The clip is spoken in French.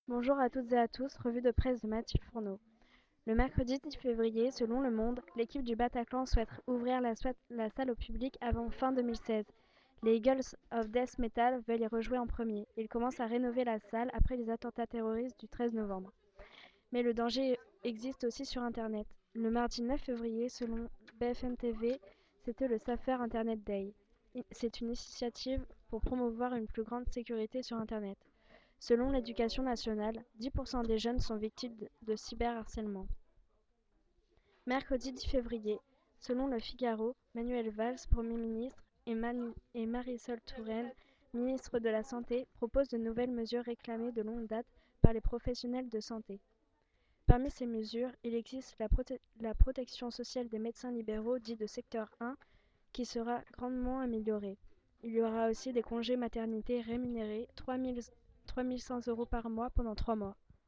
Bonjour à toutes et à tous, revue de presse de Mathilde Fourneau. Le mercredi 10 février, selon Le Monde, l'équipe du Bataclan souhaite ouvrir la salle au public avant fin 2016. Les Eagles of Death Metal veulent y rejouer en premier. Ils commencent à rénover la salle après les attentats terroristes du 13 novembre. Mais le danger existe aussi sur Internet. Le mardi 9 février, selon BFM TV, c'était le Safer Internet Day. C'est une initiative pour promouvoir une plus grande sécurité sur Internet. Selon l'Éducation nationale, 10% des jeunes sont victimes de cyberharcèlement. Mercredi 10 février, selon Le Figaro, Manuel Valls, Premier ministre, et Marisol Touraine, ministre de la Santé, proposent de nouvelles mesures réclamées de longue date par les professionnels de santé. Parmi ces mesures, il existe la protection sociale des médecins libéraux dits de secteur 1 qui sera grandement améliorée. Il y aura aussi des congés maternité rémunérés, 3 100 € par mois pendant 3 mois.